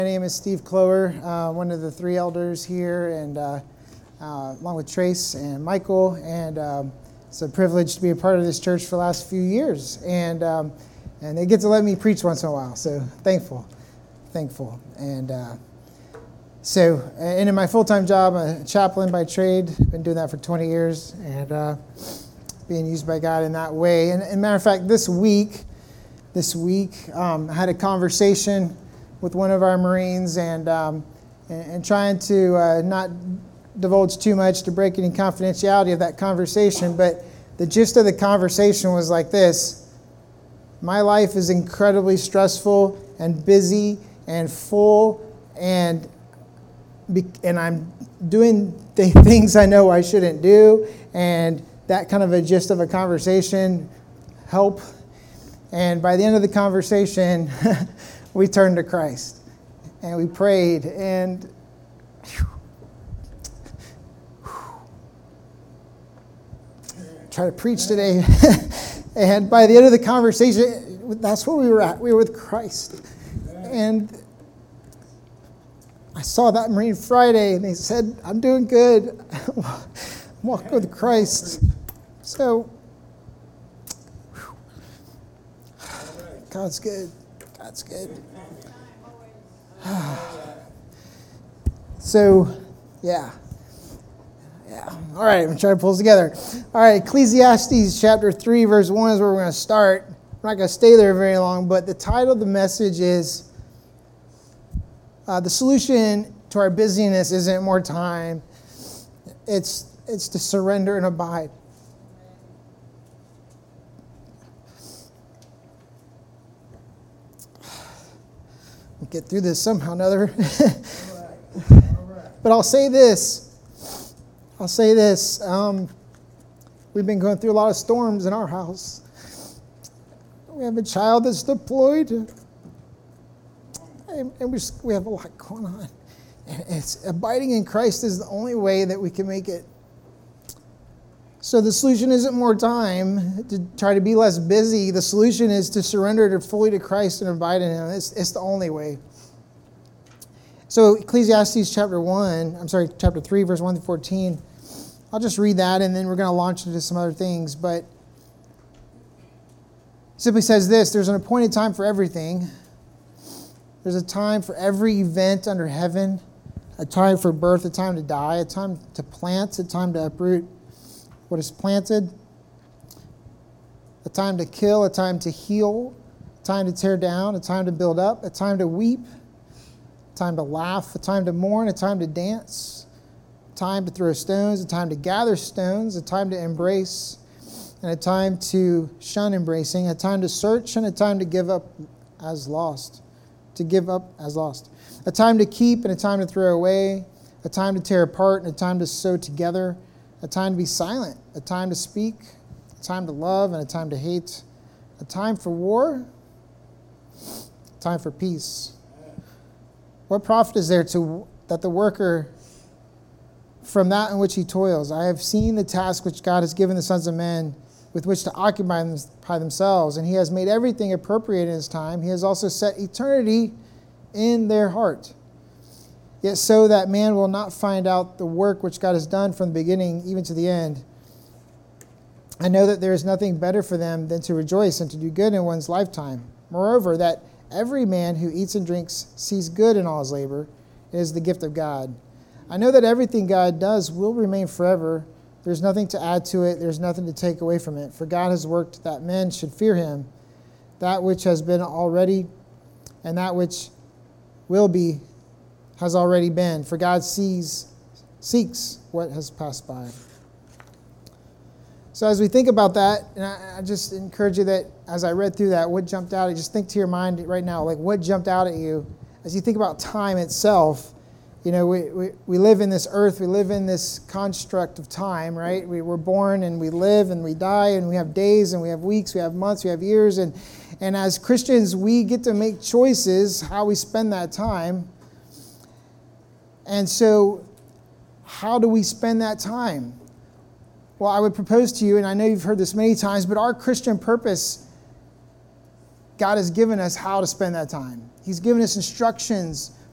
My name is Steve Clower, one of the three elders here, and along with Trace and Michael. And it's a privilege to be a part of this church for the last few years. And they get to let me preach once in a while, so thankful. And in my full-time job, I'm a chaplain by trade. Been doing that for 20 years, and being used by God in that way. And matter of fact, this week, I had a conversation with one of our Marines, and trying to not divulge too much to break any confidentiality of that conversation, but the gist of the conversation was like this: my life is incredibly stressful and busy and full, and I'm doing the things I know I shouldn't do, and that kind of a gist of a conversation help. And by the end of the conversation, we turned to Christ and we prayed, and try to preach today. And by the end of the conversation, that's where we were at. We were with Christ. And I saw that Marine Friday, and they said, "I'm doing good. I'm walking with Christ." So, God's good. God's good. So, yeah. All right, I'm going to try to pull this together. All right, Ecclesiastes chapter 3, verse 1 is where we're going to start. We're not going to stay there very long, but the title of the message is the solution to our busyness isn't more time. It's to surrender and abide. We'll get through this somehow or another. But I'll say this. We've been going through a lot of storms in our house. We have a child that's deployed. And we have a lot going on. And it's abiding in Christ is the only way that we can make it. So the solution isn't more time to try to be less busy. The solution is to surrender fully to Christ and abide in Him. It's the only way. So Ecclesiastes chapter 3, verse 1 to 14. I'll just read that, and then we're going to launch into some other things. But it simply says this: there's an appointed time for everything. There's a time for every event under heaven. A time for birth, a time to die, a time to plant, a time to uproot what is planted, a time to kill, a time to heal, a time to tear down, a time to build up, a time to weep, a time to laugh, a time to mourn, a time to dance, a time to throw stones, a time to gather stones, a time to embrace, and a time to shun embracing, a time to search, and a time to give up as lost. To give up as lost. A time to keep and a time to throw away, a time to tear apart and a time to sew together, a time to be silent, a time to speak, a time to love and a time to hate, a time for war, a time for peace. What profit is there that the worker from that in which he toils? I have seen the task which God has given the sons of men with which to occupy themselves, and He has made everything appropriate in His time. He has also set eternity in their heart. Yet so that man will not find out the work which God has done from the beginning even to the end. I know that there is nothing better for them than to rejoice and to do good in one's lifetime. Moreover, that every man who eats and drinks sees good in all his labor. It is the gift of God. I know that everything God does will remain forever. There's nothing to add to it. There's nothing to take away from it. For God has worked that men should fear Him, that which has been already and that which will be has already been. For God seeks what has passed by. So as we think about that, and I just encourage you that as I read through that, what jumped out, just think to your mind right now, like what jumped out at you as you think about time itself. You know, we live in this earth, we live in this construct of time, right? We were born and we live and we die and we have days and we have weeks, we have months, we have years. And as Christians, we get to make choices how we spend that time. And so how do we spend that time? Well, I would propose to you, and I know you've heard this many times, but our Christian purpose, God has given us how to spend that time. He's given us instructions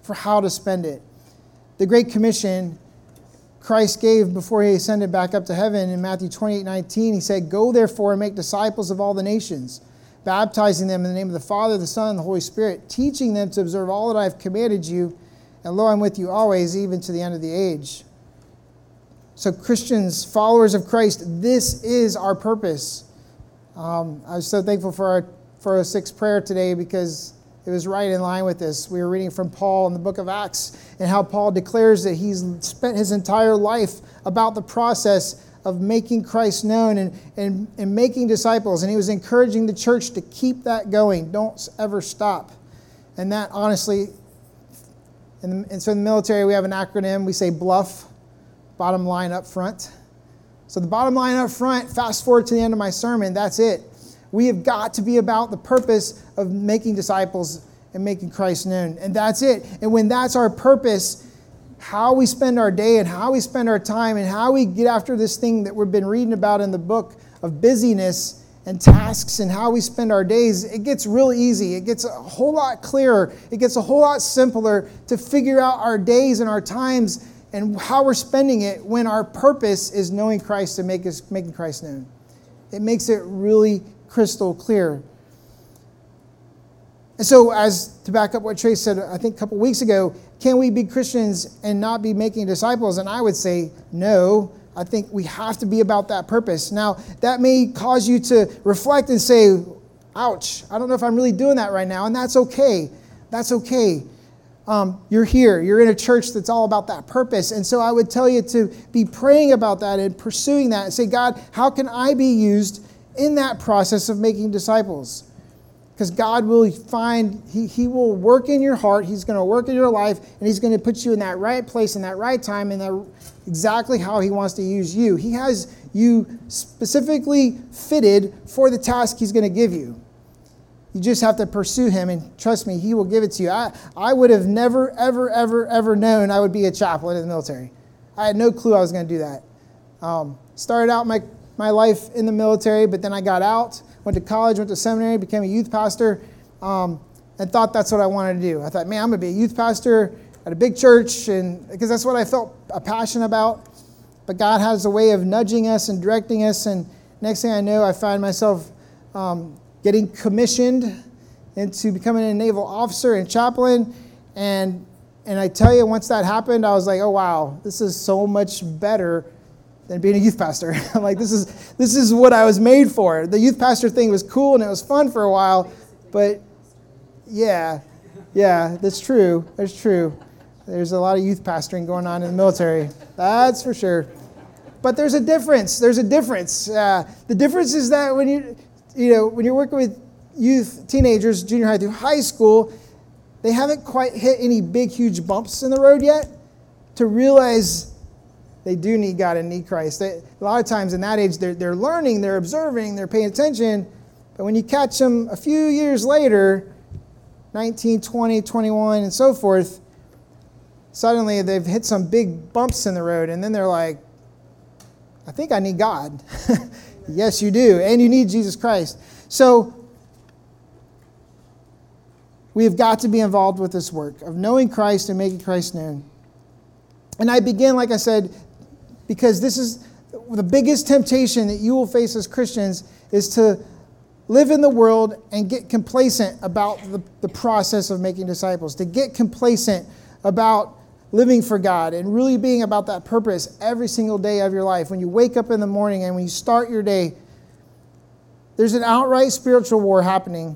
for how to spend it. The Great Commission Christ gave before he ascended back up to heaven in Matthew 28:19, he said, "Go therefore and make disciples of all the nations, baptizing them in the name of the Father, the Son, and the Holy Spirit, teaching them to observe all that I have commanded you, and lo, I'm with you always, even to the end of the age." So Christians, followers of Christ, this is our purpose. I was so thankful for our 406 prayer today because it was right in line with this. We were reading from Paul in the book of Acts and how Paul declares that he's spent his entire life about the process of making Christ known and making disciples. And he was encouraging the church to keep that going. Don't ever stop. And that honestly, and so in the military we have an acronym. We say BLUF, bottom line up front. So the bottom line up front, fast forward to the end of my sermon, that's it. We have got to be about the purpose of making disciples and making Christ known. And that's it. And when that's our purpose, how we spend our day and how we spend our time and how we get after this thing that we've been reading about in the book of busyness and tasks and how we spend our days, it gets real easy. It gets a whole lot clearer. It gets a whole lot simpler to figure out our days and our times and how we're spending it when our purpose is knowing Christ and making Christ known. It makes it really crystal clear. And so, to back up what Trace said, I think a couple weeks ago, can we be Christians and not be making disciples? And I would say no. I think we have to be about that purpose. Now, that may cause you to reflect and say, ouch, I don't know if I'm really doing that right now. And that's okay. That's okay. You're here. You're in a church that's all about that purpose. And so I would tell you to be praying about that and pursuing that and say, God, how can I be used in that process of making disciples? Because God will find, He will work in your heart, He's going to work in your life, and He's going to put you in that right place, in that right time, and exactly how He wants to use you. He has you specifically fitted for the task He's going to give you. You just have to pursue Him, and trust me, He will give it to you. I would have never, ever, ever, ever known I would be a chaplain in the military. I had no clue I was going to do that. Started out my life in the military, but then I got out, went to college, went to seminary, became a youth pastor, and thought that's what I wanted to do. I thought, man, I'm going to be a youth pastor at a big church, and because that's what I felt a passion about. But God has a way of nudging us and directing us, and next thing I know, I find myself getting commissioned into becoming a naval officer and chaplain, and I tell you, once that happened, I was like, oh wow, this is so much better than being a youth pastor. I'm like, this is what I was made for. The youth pastor thing was cool and it was fun for a while, but yeah, that's true. That's true. There's a lot of youth pastoring going on in the military. That's for sure. But there's a difference. There's a difference. The difference is that when you're working with youth, teenagers, junior high through high school, they haven't quite hit any big, huge bumps in the road yet to realize they do need God and need Christ. A lot of times in that age, they're learning, they're observing, they're paying attention. But when you catch them a few years later, 19, 20, 21, and so forth, suddenly they've hit some big bumps in the road. And then they're like, I think I need God. Yes, you do. And you need Jesus Christ. So we have got to be involved with this work of knowing Christ and making Christ known. And I begin, like I said, because this is the biggest temptation that you will face as Christians is to live in the world and get complacent about the process of making disciples, to get complacent about living for God and really being about that purpose every single day of your life. When you wake up in the morning and when you start your day, there's an outright spiritual war happening.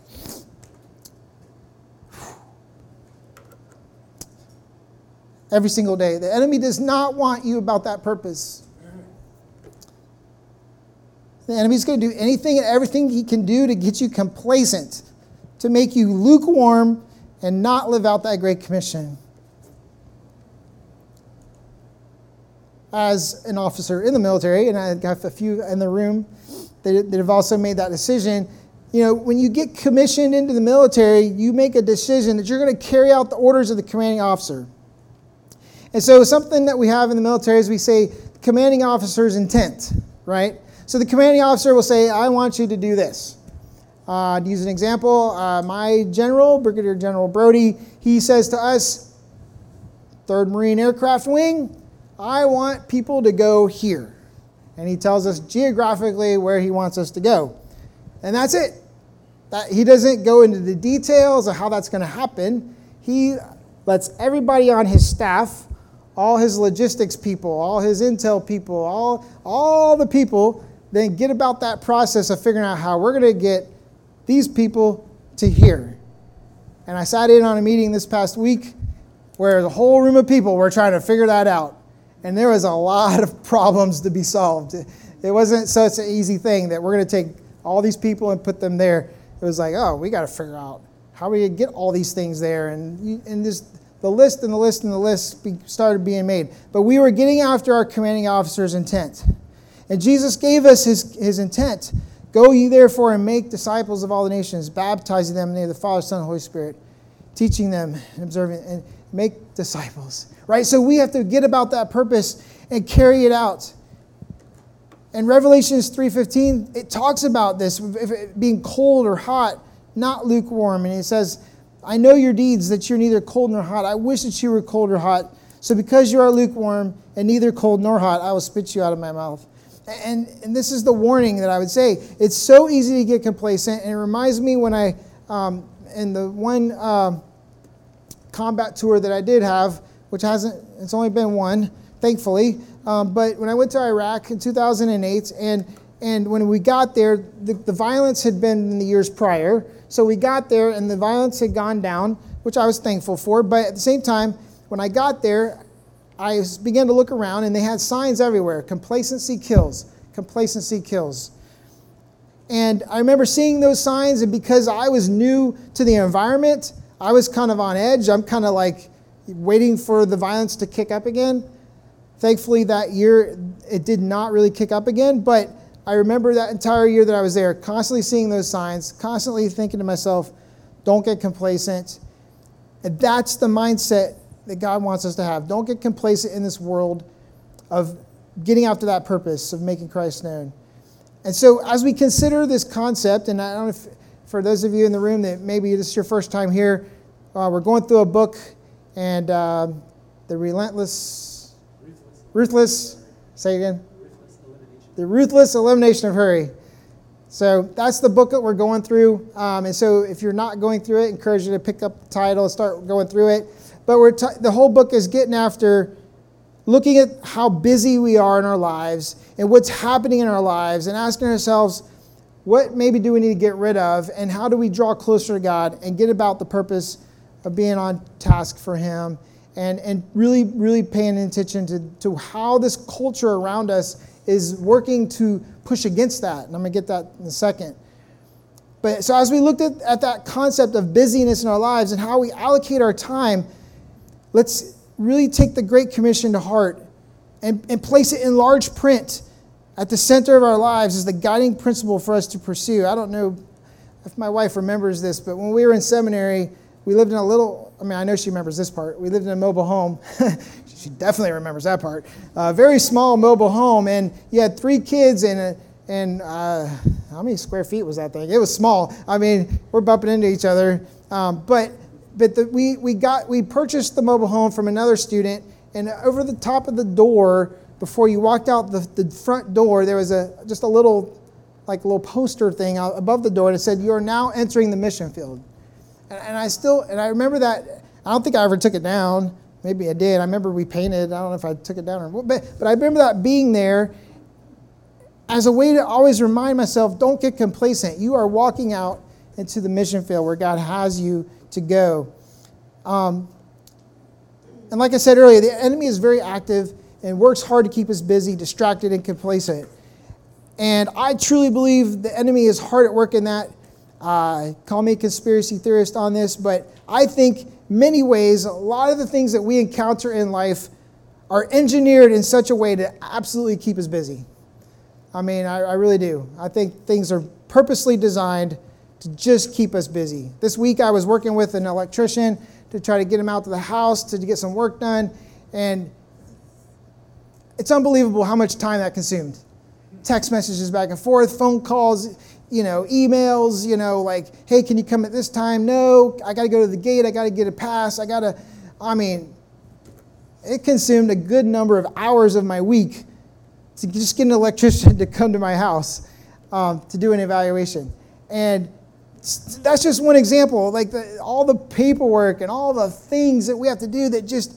Every single day. The enemy does not want you about that purpose. The enemy's going to do anything and everything he can do to get you complacent, to make you lukewarm and not live out that Great Commission. As an officer in the military, and I got a few in the room that have also made that decision, when you get commissioned into the military, you make a decision that you're going to carry out the orders of the commanding officer. And so something that we have in the military is we say commanding officer's intent, right? So the commanding officer will say, I want you to do this. To use an example, my general, Brigadier General Brody, he says to us, 3rd Marine Aircraft Wing, I want people to go here. And he tells us geographically where he wants us to go. And that's it. He doesn't go into the details of how that's going to happen. He lets everybody on his staff, all his logistics people, all his intel people, all the people, then get about that process of figuring out how we're going to get these people to here. And I sat in on a meeting this past week where the whole room of people were trying to figure that out. And there was a lot of problems to be solved. It wasn't such an easy thing that we're going to take all these people and put them there. It was like, oh, we got to figure out how we get all these things there. And the list and the list and the list started being made. But we were getting after our commanding officer's intent. And Jesus gave us his intent. Go ye therefore and make disciples of all the nations, baptizing them in the name of the Father, Son, and Holy Spirit, teaching them and observing and make disciples. Right? So we have to get about that purpose and carry it out. In Revelations 3:15, it talks about this, being cold or hot, not lukewarm. And it says, I know your deeds, that you're neither cold nor hot. I wish that you were cold or hot. So because you are lukewarm and neither cold nor hot, I will spit you out of my mouth. And this is the warning that I would say. It's so easy to get complacent. And it reminds me when I, in the one combat tour that I did have, which it's only been one, thankfully. But when I went to Iraq in 2008, and when we got there, the violence had been in the years prior. So we got there and the violence had gone down, which I was thankful for. But at the same time, when I got there, I began to look around and they had signs everywhere. Complacency kills. Complacency kills. And I remember seeing those signs, and because I was new to the environment, I was kind of on edge. I'm kind of like waiting for the violence to kick up again. Thankfully, that year, it did not really kick up again. But I remember that entire year that I was there, constantly seeing those signs, constantly thinking to myself, don't get complacent. And that's the mindset that God wants us to have. Don't get complacent in this world of getting after that purpose of making Christ known. And so as we consider this concept, and I don't know if for those of you in the room that maybe this is your first time here, we're going through a book, and the Ruthless, say again? The Ruthless Elimination of Hurry. So that's the book that we're going through. And so if you're not going through it, I encourage you to pick up the title and start going through it. But the whole book is getting after looking at how busy we are in our lives and what's happening in our lives and asking ourselves, what maybe do we need to get rid of, and how do we draw closer to God and get about the purpose of being on task for Him, and really, really paying attention to how this culture around us is working to push against that. And I'm going to get that in a second. But so as we looked at that concept of busyness in our lives and how we allocate our time, let's really take the Great Commission to heart and place it in large print at the center of our lives as the guiding principle for us to pursue. I don't know if my wife remembers this, but when we were in seminary, we lived in a little, I know she remembers this part. We lived in a mobile home. She definitely remembers that part. A very small mobile home, and you had 3 kids and how many square feet was that thing? It was small. We're bumping into each other. But we purchased the mobile home from another student, and over the top of the door, before you walked out the front door, there was just a little poster thing above the door that said, "You are now entering the mission field." And I remember that. I don't think I ever took it down. Maybe I did. I remember we painted. I don't know if I took it down or what, but I remember that being there as a way to always remind myself, don't get complacent. You are walking out into the mission field where God has you to go. And like I said earlier, the enemy is very active and works hard to keep us busy, distracted, and complacent. And I truly believe the enemy is hard at work in that. Call me a conspiracy theorist on this, but I think many ways, a lot of the things that we encounter in life are engineered in such a way to absolutely keep us busy. I really do. I think things are purposely designed to just keep us busy. This week I was working with an electrician to try to get him out to the house to get some work done, and it's unbelievable how much time that consumed. Text messages back and forth, phone calls, emails, like, hey, can you come at this time? No, I got to go to the gate. I got to get a pass. It consumed a good number of hours of my week to just get an electrician to come to my house to do an evaluation. And that's just one example, like all the paperwork and all the things that we have to do that just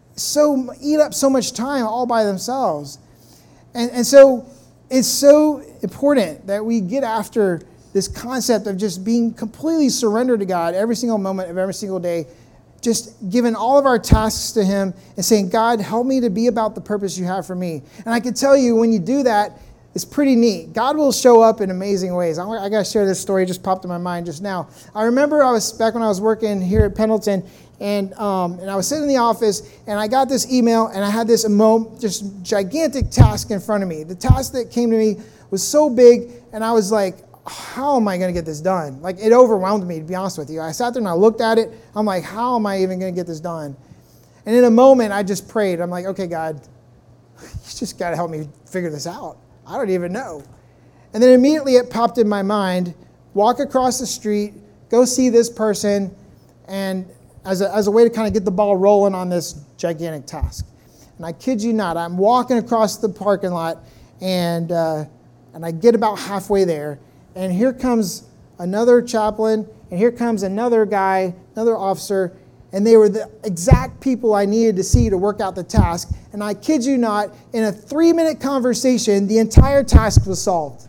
eat up so much time all by themselves. And so it's so important that we get after this concept of just being completely surrendered to God every single moment of every single day, just giving all of our tasks to Him and saying, God, help me to be about the purpose you have for me. And I can tell you, when you do that, it's pretty neat. God will show up in amazing ways. I got to share this story. It just popped in my mind just now. I remember back when I was working here at Pendleton, and I was sitting in the office, and I got this email, and I had this just gigantic task in front of me. The task that came to me was so big, and I was like, how am I going to get this done? Like, it overwhelmed me, to be honest with you. I sat there and I looked at it. I'm like, how am I even going to get this done? And in a moment, I just prayed. I'm like, okay, God, you just got to help me figure this out. I don't even know. And then immediately it popped in my mind, walk across the street, go see this person, and as a way to kind of get the ball rolling on this gigantic task. And I kid you not, I'm walking across the parking lot, and I get about halfway there, and here comes another chaplain, and here comes another guy, another officer, and they were the exact people I needed to see to work out the task. And I kid you not, in a 3-minute conversation, the entire task was solved.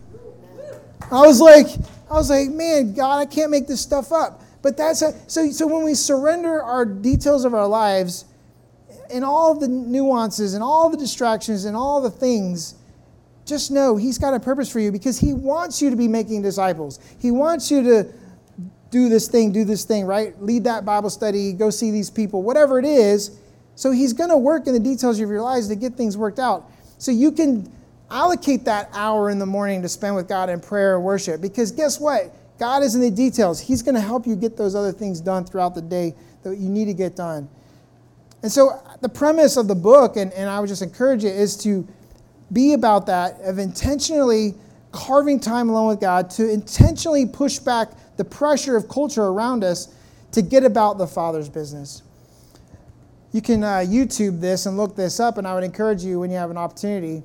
I was like, man, God, I can't make this stuff up. But so when we surrender our details of our lives and all the nuances and all the distractions and all the things, just know He's got a purpose for you, because He wants you to be making disciples. He wants you to do this thing, right? Lead that Bible study, go see these people, whatever it is. So He's going to work in the details of your lives to get things worked out. So you can allocate that hour in the morning to spend with God in prayer and worship, because guess what? God is in the details. He's going to help you get those other things done throughout the day that you need to get done. And so the premise of the book, and I would just encourage you, is to be about that, of intentionally carving time alone with God, to intentionally push back the pressure of culture around us to get about the Father's business. You can YouTube this and look this up, and I would encourage you, when you have an opportunity.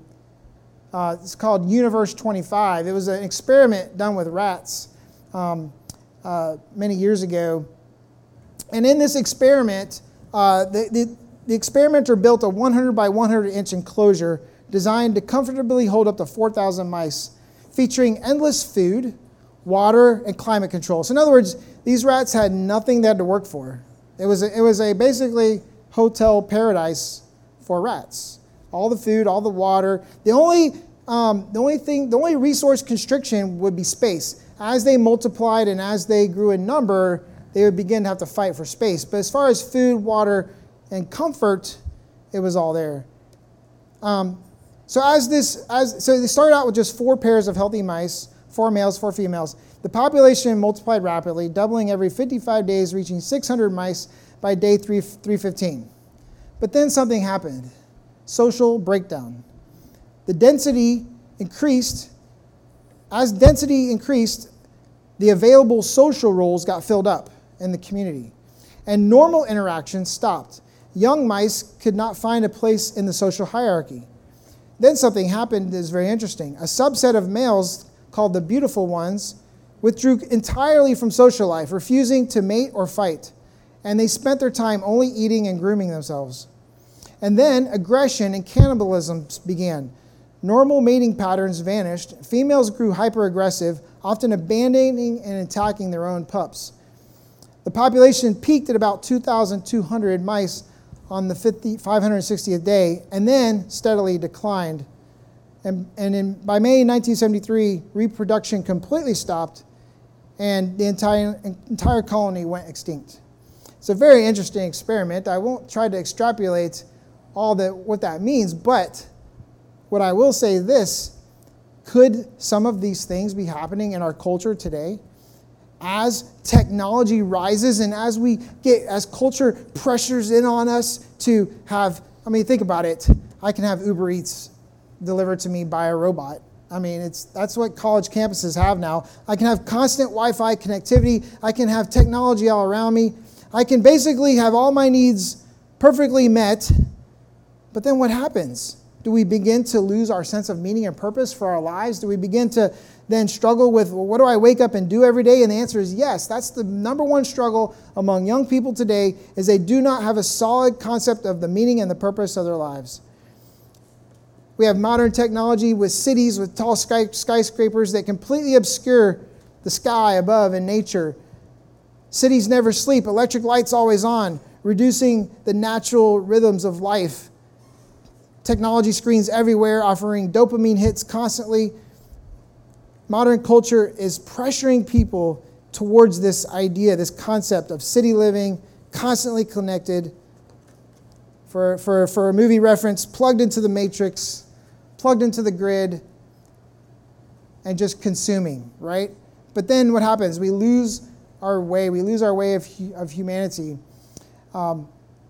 It's called Universe 25. It was an experiment done with rats many years ago. And in this experiment, the experimenter built a 100 by 100 inch enclosure designed to comfortably hold up to 4,000 mice, featuring endless food, water, and climate control. So in other words, these rats had nothing they had to work for. It was a basically hotel paradise for rats. All the food, all the water. The only resource constriction would be space. As they multiplied and as they grew in number, they would begin to have to fight for space. But as far as food, water, and comfort, it was all there. So they started out with just 4 pairs of healthy mice, 4 males, 4 females. The population multiplied rapidly, doubling every 55 days, reaching 600 mice by day 315. But then something happened. Social breakdown. The density increased. As density increased, the available social roles got filled up in the community, and normal interactions stopped. Young mice could not find a place in the social hierarchy. Then something happened that is very interesting. A subset of males, called the beautiful ones, withdrew entirely from social life, refusing to mate or fight, and they spent their time only eating and grooming themselves. And then aggression and cannibalism began. Normal mating patterns vanished. Females grew hyper-aggressive, often abandoning and attacking their own pups. The population peaked at about 2,200 mice on the 560th day, and then steadily declined. And by May 1973, reproduction completely stopped, and the entire colony went extinct. It's a very interesting experiment. I won't try to extrapolate what that means, but what I will say is this: could some of these things be happening in our culture today? As technology rises and as culture pressures in on us to have, think about it. I can have Uber Eats delivered to me by a robot. I mean, that's what college campuses have now. I can have constant Wi-Fi connectivity. I can have technology all around me. I can basically have all my needs perfectly met. But then what happens? Do we begin to lose our sense of meaning and purpose for our lives? Do we begin to then struggle with, well, what do I wake up and do every day? And the answer is yes. That's the number one struggle among young people today, is they do not have a solid concept of the meaning and the purpose of their lives. We have modern technology with cities with tall skyscrapers that completely obscure the sky above and nature. Cities never sleep. Electric lights always on, reducing the natural rhythms of life. Technology screens everywhere, offering dopamine hits constantly. Modern culture is pressuring people towards this idea, this concept of city living, constantly connected. For a movie reference, plugged into the matrix, plugged into the grid, and just consuming, right? But then what happens? We lose our way. We lose our way of humanity. And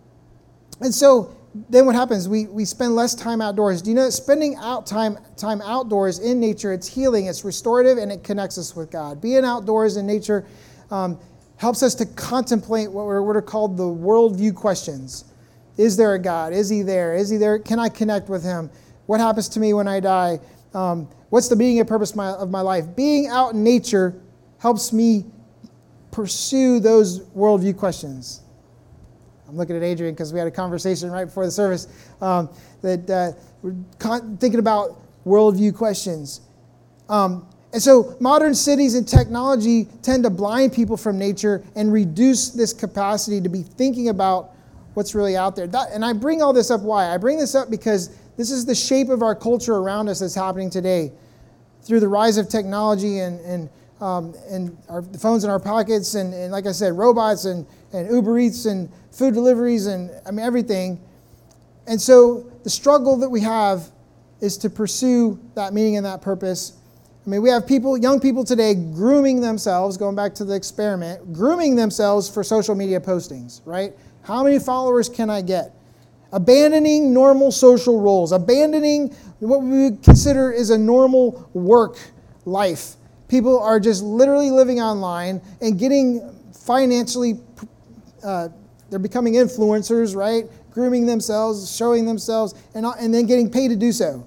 so then what happens? We spend less time outdoors. Do you know that spending time outdoors in nature, it's healing, it's restorative, and it connects us with God. Being outdoors in nature helps us to contemplate what are called the worldview questions. Is there a God? Is he there? Is he there? Can I connect with him? What happens to me when I die? What's the meaning and purpose of my life? Being out in nature helps me pursue those worldview questions. I'm looking at Adrian because we had a conversation right before the service that we're thinking about worldview questions. And so modern cities and technology tend to blind people from nature and reduce this capacity to be thinking about what's really out there. And I bring all this up. Why? I bring this up because this is the shape of our culture around us that's happening today. Through the rise of technology and our phones in our pockets and like I said, robots and Uber Eats and food deliveries and everything. And so the struggle that we have is to pursue that meaning and that purpose. We have young people today grooming themselves, going back to the experiment, grooming themselves for social media postings, right? How many followers can I get? Abandoning normal social roles, abandoning what we would consider is a normal work life. People are just literally living online and getting financially, they're becoming influencers, right? Grooming themselves, showing themselves, and then getting paid to do so.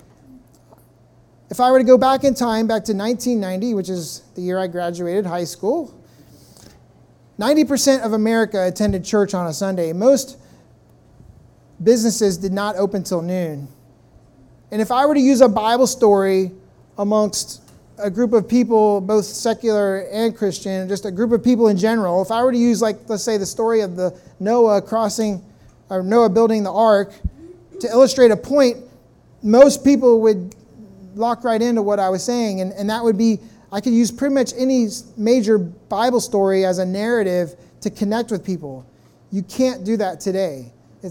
If I were to go back in time, back to 1990, which is the year I graduated high school, 90% of America attended church on a Sunday. Most businesses did not open till noon. And if I were to use a Bible story amongst a group of people, both secular and Christian, just a group of people in general, if I were to use, let's say, the story of the Noah building the ark to illustrate a point, most people would lock right into what I was saying. And that would be, I could use pretty much any major Bible story as a narrative to connect with people. You can't do that today.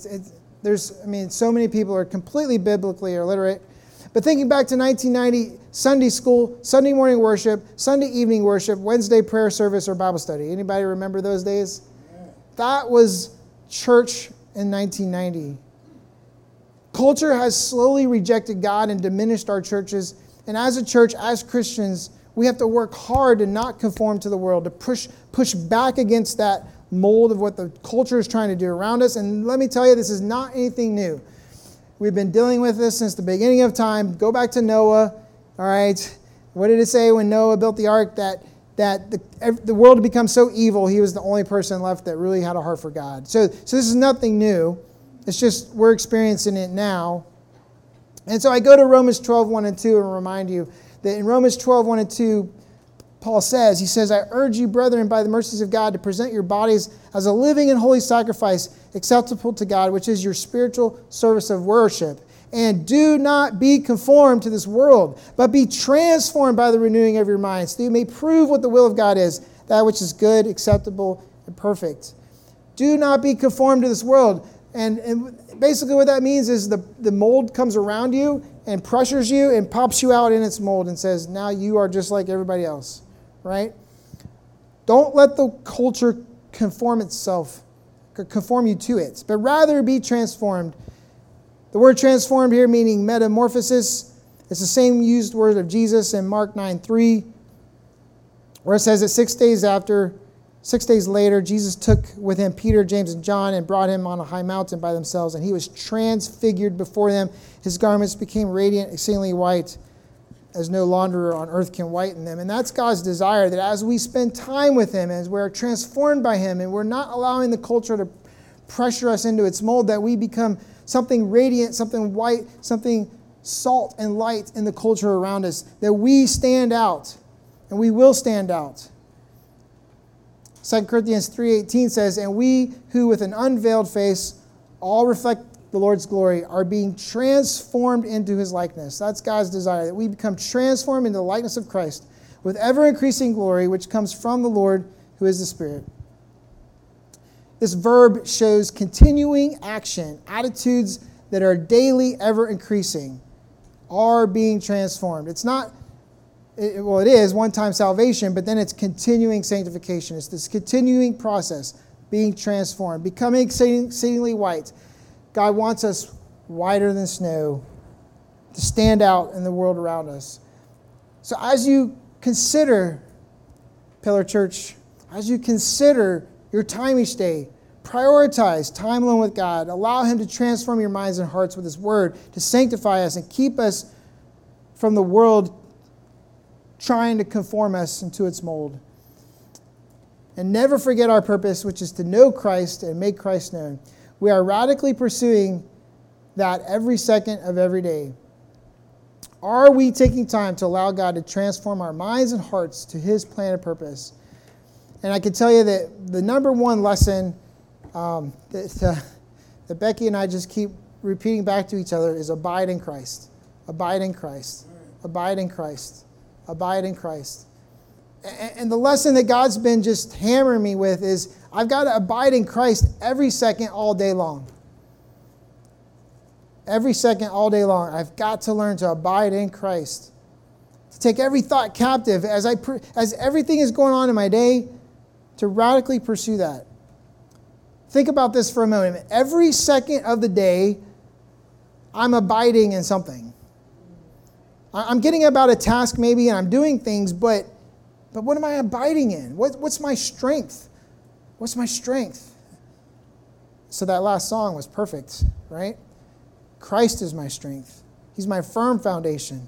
So many people are completely biblically illiterate. But thinking back to 1990, Sunday school, Sunday morning worship, Sunday evening worship, Wednesday prayer service or Bible study. Anybody remember those days? That was church in 1990. Culture has slowly rejected God and diminished our churches. And as a church, as Christians, we have to work hard to not conform to the world, to push back against that mold of what the culture is trying to do around us. And let me tell you, this is not anything new. We've been dealing with this since the beginning of time. Go back to Noah, all right? What did it say when Noah built the ark? That the world had become so evil, he was the only person left that really had a heart for God. So this is nothing new. It's just we're experiencing it now. And so I go to Romans 12, 1 and 2 and remind you that in Romans 12, 1 and 2, Paul says, he says, I urge you, brethren, by the mercies of God, to present your bodies as a living and holy sacrifice acceptable to God, which is your spiritual service of worship. And do not be conformed to this world, but be transformed by the renewing of your minds, so that you may prove what the will of God is, that which is good, acceptable, and perfect. Do not be conformed to this world. And basically what that means is the mold comes around you and pressures you and pops you out in its mold and says, now you are just like everybody else, right? Don't let the culture conform you to it, but rather be transformed. The word transformed here meaning metamorphosis. It's the same used word of Jesus in Mark 9:3, where it says that 6 days later, Jesus took with him Peter, James, and John and brought him on a high mountain by themselves, and he was transfigured before them. His garments became radiant, exceedingly white, as no launderer on earth can whiten them. And that's God's desire, that as we spend time with him, as we're transformed by him, and we're not allowing the culture to pressure us into its mold, that we become something radiant, something white, something salt and light in the culture around us, that we stand out, and we will stand out. 2 Corinthians 3:18 says, and we who with an unveiled face all reflect the Lord's glory are being transformed into his likeness. That's God's desire, that we become transformed into the likeness of Christ with ever-increasing glory, which comes from the Lord who is the Spirit. This verb shows continuing action, attitudes that are daily ever-increasing, are being transformed. It's not, well, it is one-time salvation, but then it's continuing sanctification. It's this continuing process, being transformed, becoming exceedingly white. God wants us whiter than snow to stand out in the world around us. So as you consider, Pillar Church, as you consider your time each day, prioritize time alone with God. Allow him to transform your minds and hearts with his word, to sanctify us and keep us from the world trying to conform us into its mold. And never forget our purpose, which is to know Christ and make Christ known. We are radically pursuing that every second of every day. Are we taking time to allow God to transform our minds and hearts to his plan and purpose? And I can tell you that the number one lesson that Becky and I just keep repeating back to each other is abide in Christ. Abide in Christ. Abide in Christ. Abide in Christ. And the lesson that God's been just hammering me with is I've got to abide in Christ every second, all day long. Every second, all day long. I've got to learn to abide in Christ. To take every thought captive as everything is going on in my day, to radically pursue that. Think about this for a moment. Every second of the day, I'm abiding in something. I'm getting about a task maybe, and I'm doing things, but what am I abiding in? What's my strength? What's my strength? So that last song was perfect, right? Christ is my strength. He's my firm foundation.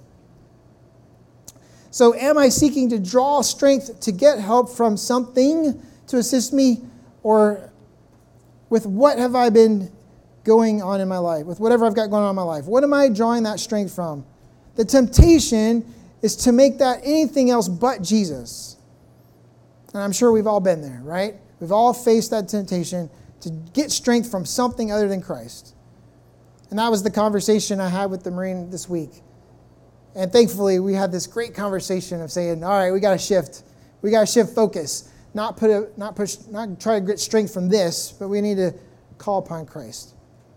So am I seeking to draw strength to get help from something to assist me, or with what have I been going on in my life, with whatever I've got going on in my life? What am I drawing that strength from? The temptation is to make that anything else but Jesus. And I'm sure we've all been there, right? We've all faced that temptation to get strength from something other than Christ. And that was the conversation I had with the Marine this week. And thankfully, we had this great conversation of saying, all right, we got to shift. We got to shift focus. Not try to get strength from this, but we need to call upon Christ.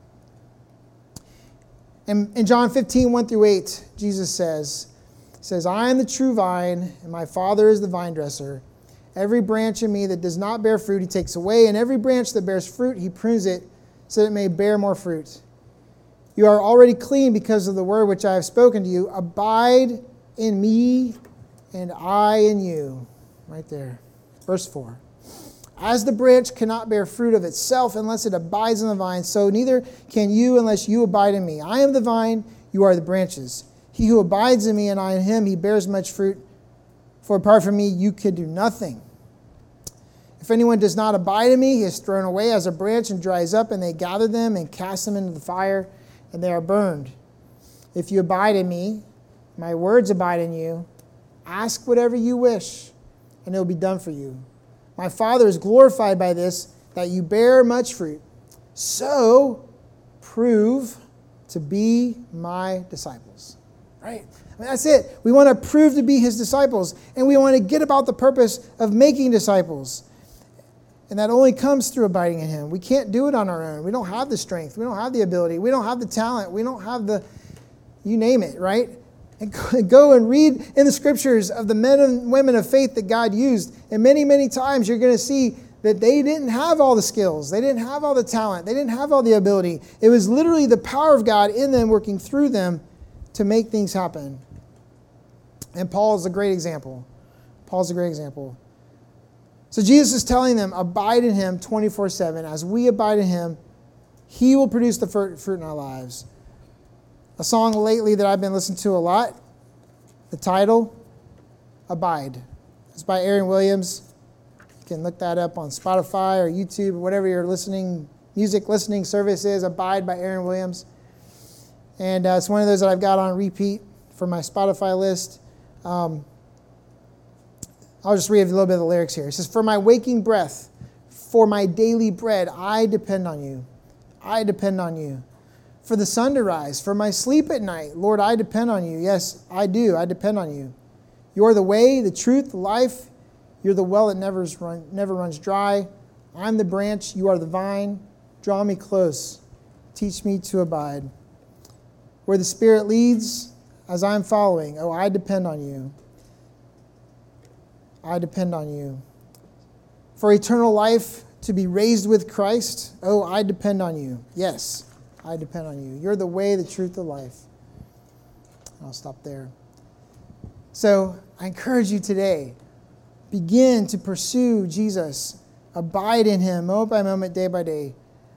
And in John 15, 1-8, Jesus says, I am the true vine, and my Father is the vine dresser. Every branch in me that does not bear fruit, he takes away, and every branch that bears fruit, he prunes it, so that it may bear more fruit. You are already clean because of the word which I have spoken to you. Abide in me, and I in you. Right there. Verse 4. As the branch cannot bear fruit of itself unless it abides in the vine, so neither can you unless you abide in me. I am the vine, you are the branches. He who abides in me and I in him, he bears much fruit. For apart from me, you can do nothing. If anyone does not abide in me, he is thrown away as a branch and dries up, and they gather them and cast them into the fire, and they are burned. If you abide in me, my words abide in you, ask whatever you wish, and it will be done for you. My Father is glorified by this, that you bear much fruit. So prove to be my disciples. Right? I mean, that's it. We want to prove to be his disciples, and we want to get about the purpose of making disciples. And that only comes through abiding in him. We can't do it on our own. We don't have the strength. We don't have the ability. We don't have the talent. We don't have the, you name it, right? And go and read in the scriptures of the men and women of faith that God used. And many, many times you're going to see that they didn't have all the skills. They didn't have all the talent. They didn't have all the ability. It was literally the power of God in them working through them to make things happen. And Paul is a great example. Paul's a great example. So Jesus is telling them, abide in him 24/7. As we abide in him, he will produce the fruit in our lives. A song lately that I've been listening to a lot, the title, Abide. It's by Aaron Williams. You can look that up on Spotify or YouTube or whatever your music listening service is. Abide by Aaron Williams. And it's one of those that I've got on repeat for my Spotify list. I'll just read a little bit of the lyrics here. It says, for my waking breath, for my daily bread, I depend on you. I depend on you. For the sun to rise, for my sleep at night, Lord, I depend on you. Yes, I do. I depend on you. You're the way, the truth, the life. You're the well that never runs dry. I'm the branch. You are the vine. Draw me close. Teach me to abide. Where the Spirit leads, as I'm following, oh, I depend on you. I depend on you. For eternal life, to be raised with Christ, oh, I depend on you. Yes, I depend on you. You're the way, the truth, the life. I'll stop there. So I encourage you today, begin to pursue Jesus. Abide in him, moment by moment, day by day.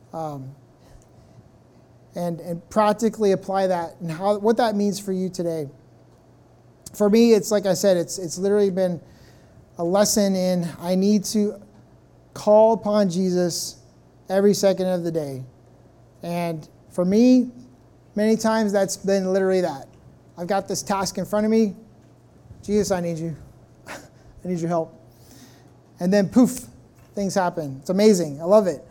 And practically apply that and what that means for you today. For me, it's like I said, it's literally been a lesson in I need to call upon Jesus every second of the day. And for me, many times that's been literally that. I've got this task in front of me. Jesus, I need you. I need your help. And then poof, things happen. It's amazing. I love it.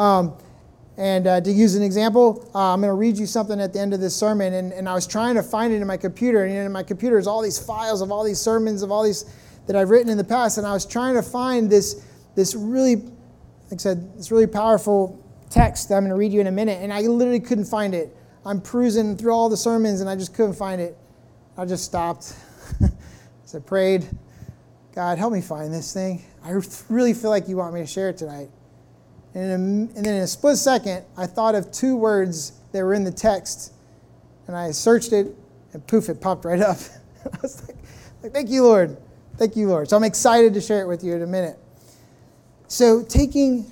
And to use an example, I'm going to read you something at the end of this sermon. And I was trying to find it in my computer. And in my computer is all these files of all these sermons, of all these that I've written in the past. And I was trying to find this really, like I said, this really powerful text that I'm going to read you in a minute. And I literally couldn't find it. I'm perusing through all the sermons and I just couldn't find it. I just stopped. So I prayed, God, help me find this thing. I really feel like you want me to share it tonight. And then in a split second, I thought of two words that were in the text. And I searched it, and poof, it popped right up. I was like, thank you, Lord. Thank you, Lord. So I'm excited to share it with you in a minute. So taking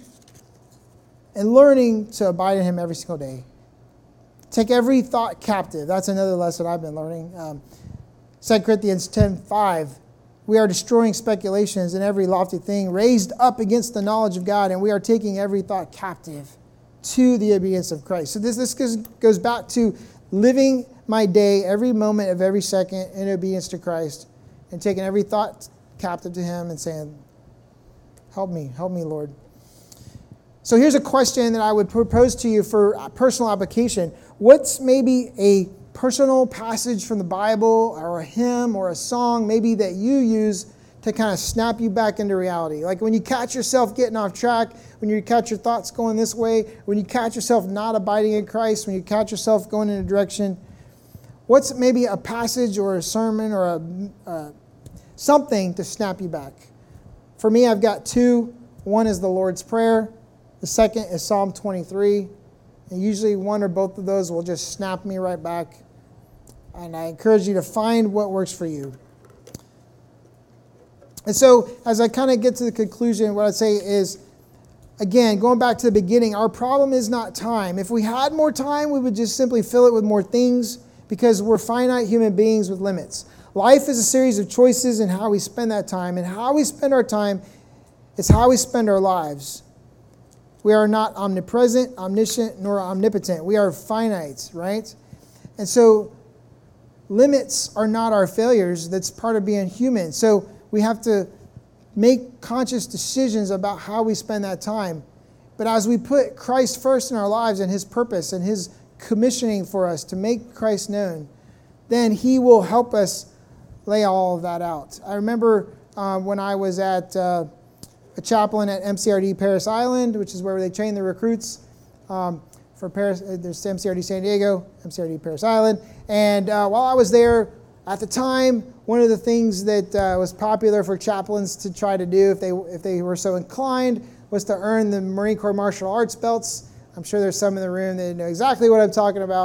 and learning to abide in him every single day. Take every thought captive. That's another lesson I've been learning. 2 Corinthians 10:5. We are destroying speculations and every lofty thing raised up against the knowledge of God, and we are taking every thought captive to the obedience of Christ. So this goes back to living my day, every moment of every second in obedience to Christ, and taking every thought captive to him and saying, help me, Lord. So here's a question that I would propose to you for personal application. What's maybe a personal passage from the Bible or a hymn or a song maybe that you use to kind of snap you back into reality? Like when you catch yourself getting off track, when you catch your thoughts going this way, when you catch yourself not abiding in Christ, when you catch yourself going in a direction, what's maybe a passage or a sermon or something to snap you back? For me, I've got two. One is the Lord's Prayer. The second is Psalm 23. And usually one or both of those will just snap me right back. And I encourage you to find what works for you. And so as I kind of get to the conclusion, what I'd say is, again, going back to the beginning, our problem is not time. If we had more time, we would just simply fill it with more things because we're finite human beings with limits. Life is a series of choices in how we spend that time. And how we spend our time is how we spend our lives. We are not omnipresent, omniscient, nor omnipotent. We are finite, right? And so limits are not our failures. That's part of being human. So we have to make conscious decisions about how we spend that time. But as we put Christ first in our lives and his purpose and his commissioning for us to make Christ known, then he will help us lay all of that out. I remember when I was at a chaplain at MCRD Paris Island, which is where they train the recruits for Paris. There's MCRD San Diego, MCRD Paris Island. And while I was there, at the time, one of the things that was popular for chaplains to try to do, if they were so inclined, was to earn the Marine Corps martial arts belts. I'm sure there's some in the room that know exactly what I'm talking about.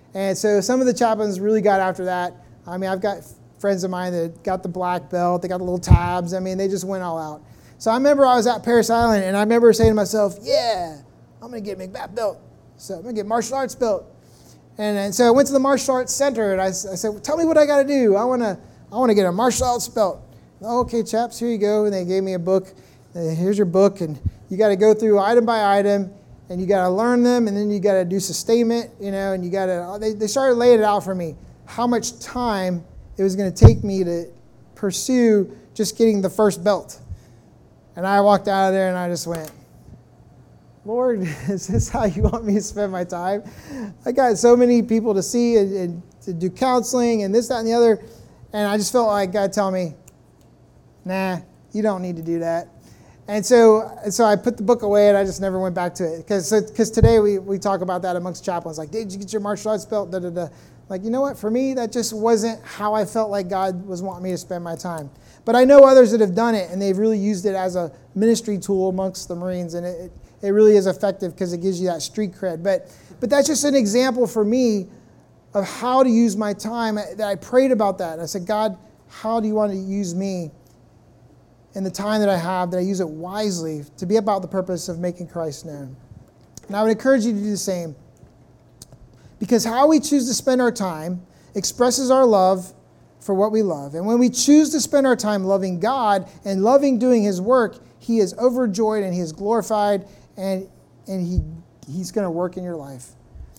And so some of the chaplains really got after that. I mean, I've got friends of mine that got the black belt, they got the little tabs. I mean, they just went all out. So I remember I was at Parris Island, and I remember saying to myself, yeah, I'm going to get a McBath belt. So I'm going to get martial arts belt. And so I went to the martial arts center, and I said, well, tell me what I got to do. I want to get a martial arts belt. Okay, chaps, here you go. And they gave me a book. Here's your book, and you got to go through item by item, and you got to learn them, and then you got to do sustainment, and you got to. They started laying it out for me how much time it was going to take me to pursue just getting the first belt. And I walked out of there, and I just went, Lord, is this how you want me to spend my time? I got so many people to see and to do counseling and this, that, and the other, and I just felt like God telling me, nah, you don't need to do that. And so I put the book away, and I just never went back to it. Because today we talk about that amongst chaplains. Like, did you get your martial arts belt? Da, da, da. Like, you know what? For me, that just wasn't how I felt like God was wanting me to spend my time. But I know others that have done it, and they've really used it as a ministry tool amongst the Marines, and it really is effective because it gives you that street cred. But that's just an example for me of how to use my time. That I prayed about that. I said, God, how do you want to use me in the time that I have, that I use it wisely to be about the purpose of making Christ known? And I would encourage you to do the same. Because how we choose to spend our time expresses our love for what we love. And when we choose to spend our time loving God and loving doing His work, He is overjoyed and He is glorified, and He's going to work in your life.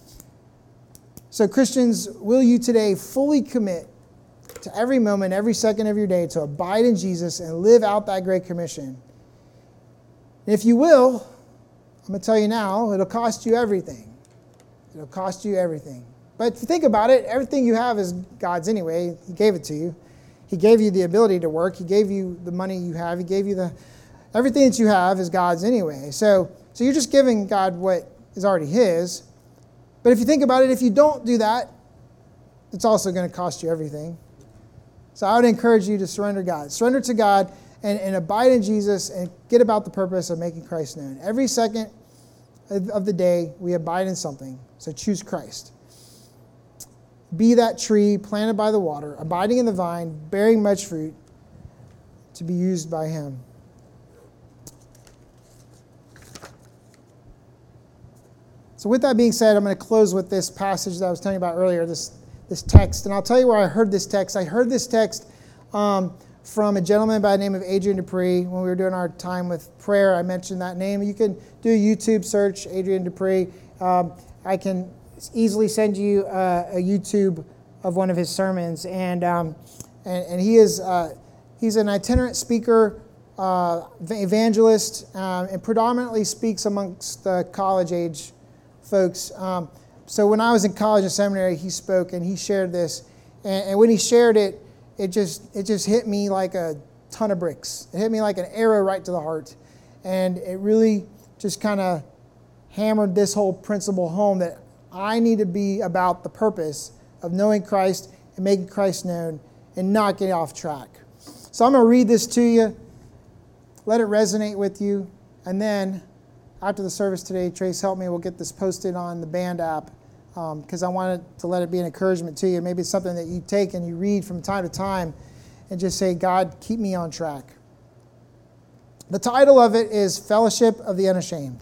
So Christians, will you today fully commit to every moment, every second of your day to abide in Jesus and live out that Great Commission? And if you will, I'm going to tell you now, it'll cost you everything. It'll cost you everything. But if you think about it, everything you have is God's anyway. He gave it to you. He gave you the ability to work. He gave you the money you have. He gave you everything that you have is God's anyway. So you're just giving God what is already His. But if you think about it, if you don't do that, it's also going to cost you everything. So I would encourage you to surrender God. Surrender to God and abide in Jesus and get about the purpose of making Christ known. Every second of the day, we abide in something. So choose Christ. Be that tree planted by the water, abiding in the vine, bearing much fruit, to be used by Him. So with that being said, I'm going to close with this passage that I was telling you about earlier, this text. And I'll tell you where I heard this text. I heard this text from a gentleman by the name of Adrian Dupree. When we were doing our time with prayer, I mentioned that name. You can do a YouTube search, Adrian Dupree. I can easily send you a YouTube of one of his sermons. And he is he's an itinerant speaker, evangelist, and predominantly speaks amongst the college-age folks. So when I was in college and seminary, he spoke and he shared this. And when he shared it, it just hit me like a ton of bricks. It hit me like an arrow right to the heart. And it really just kind of hammered this whole principle home that I need to be about the purpose of knowing Christ and making Christ known and not getting off track. So I'm going to read this to you. Let it resonate with you. And then after the service today, Trace, help me. We'll get this posted on the Band app because I wanted to let it be an encouragement to you. Maybe it's something that you take and you read from time to time and just say, God, keep me on track. The title of it is Fellowship of the Unashamed.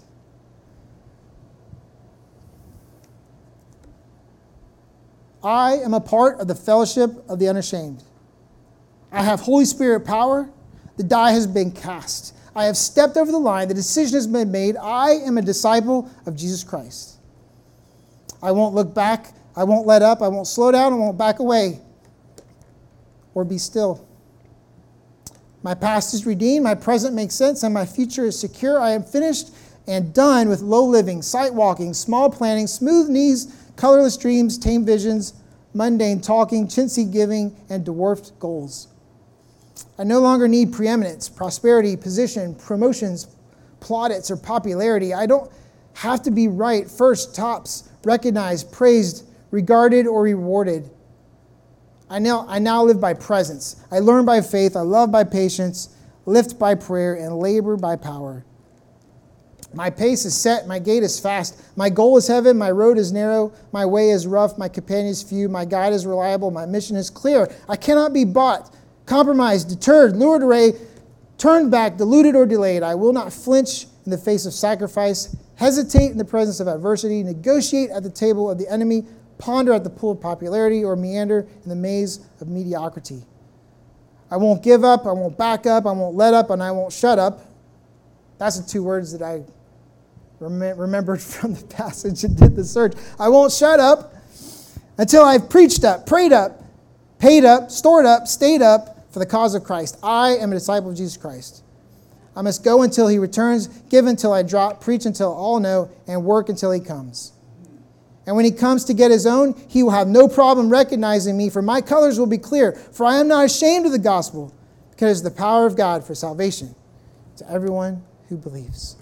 I am a part of the fellowship of the unashamed. I have Holy Spirit power. The die has been cast. I have stepped over the line. The decision has been made. I am a disciple of Jesus Christ. I won't look back. I won't let up. I won't slow down. I won't back away or be still. My past is redeemed. My present makes sense, and my future is secure. I am finished and done with low living, sight walking, small planning, smooth knees, colorless dreams, tame visions, mundane talking, chintzy giving, and dwarfed goals. I no longer need preeminence, prosperity, position, promotions, plaudits, or popularity. I don't have to be right, first, tops, recognized, praised, regarded, or rewarded. I now live by presence. I learn by faith. I love by patience, lift by prayer, and labor by power. My pace is set, my gait is fast. My goal is heaven, my road is narrow, my way is rough, my companions few, my guide is reliable, my mission is clear. I cannot be bought, compromised, deterred, lured away, turned back, deluded, or delayed. I will not flinch in the face of sacrifice, hesitate in the presence of adversity, negotiate at the table of the enemy, ponder at the pool of popularity, or meander in the maze of mediocrity. I won't give up, I won't back up, I won't let up, and I won't shut up. That's the two words that I remembered from the passage and did the search. I won't shut up until I've preached up, prayed up, paid up, stored up, stayed up for the cause of Christ. I am a disciple of Jesus Christ. I must go until he returns, give until I drop, preach until all know, and work until he comes. And when he comes to get his own, he will have no problem recognizing me, for my colors will be clear. For I am not ashamed of the gospel, because it's the power of God for salvation to everyone who believes.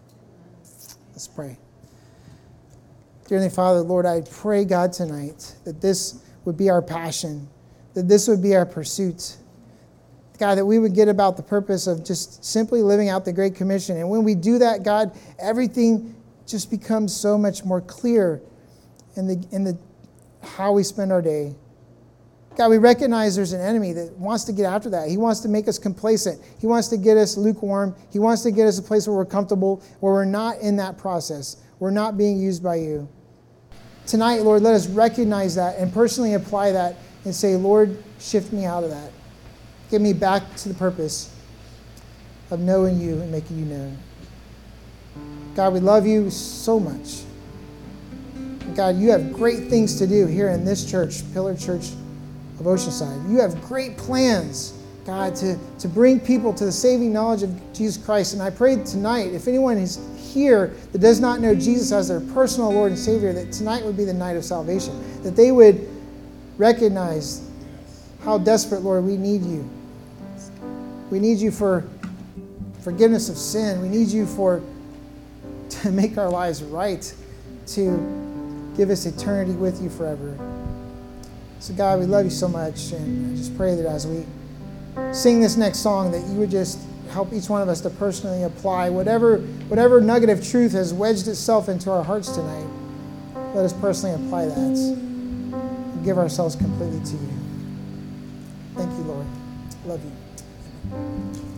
Let's pray. Dear Heavenly Father, Lord, I pray, God, tonight that this would be our passion, that this would be our pursuit. God, that we would get about the purpose of just simply living out the Great Commission. And when we do that, God, everything just becomes so much more clear in the how we spend our day. God, we recognize there's an enemy that wants to get after that. He wants to make us complacent. He wants to get us lukewarm. He wants to get us a place where we're comfortable, where we're not in that process. We're not being used by you. Tonight, Lord, let us recognize that and personally apply that and say, Lord, shift me out of that. Get me back to the purpose of knowing you and making you known. God, we love you so much. God, you have great things to do here in this church, Pillar Church of Oceanside. You have great plans, God, to bring people to the saving knowledge of Jesus Christ. And I pray tonight, if anyone is here that does not know Jesus as their personal Lord and Savior, that tonight would be the night of salvation, that they would recognize how desperate, Lord, we need you. We need you for forgiveness of sin. We need you to make our lives right, to give us eternity with you forever. So God, we love you so much, and I just pray that as we sing this next song, that you would just help each one of us to personally apply whatever nugget of truth has wedged itself into our hearts tonight. Let us personally apply that and give ourselves completely to you. Thank you, Lord. Love you. Amen.